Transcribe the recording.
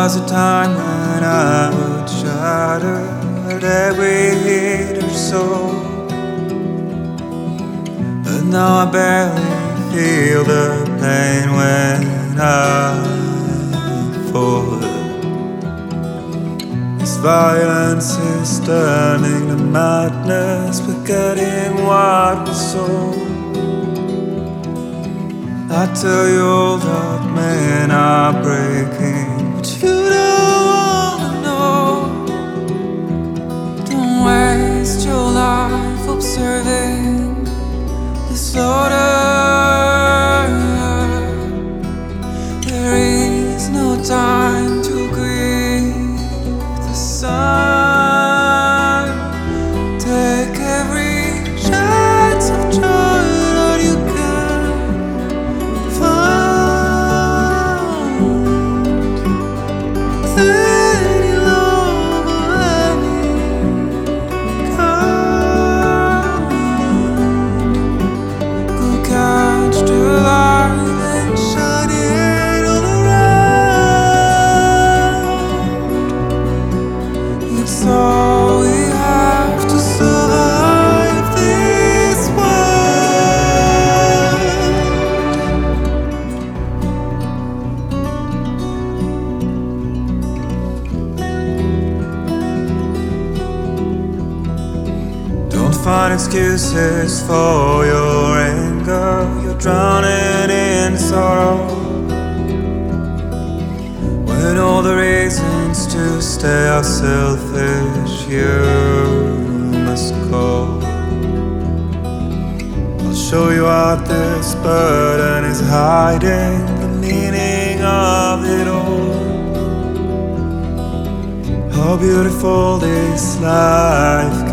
was a time when I would shatter every hater's soul, but now I barely feel the pain when I fall. This violence is turning to madness, forgetting what was sold. I tell you all that men are breaking, but you don't wanna know. Don't waste your life observing the slaughter. There is no time to grieve the sun. Take every chance of joy that you can find. Any love of any kind. Go catch the light and shine it all around. It's all we have to survive this world. Don't find excuses for your anger. You're drowning in sorrow, when all the reasons to stay are selfish. You must go. I'll show you what this burden is hiding, the meaning of it all. How beautiful this life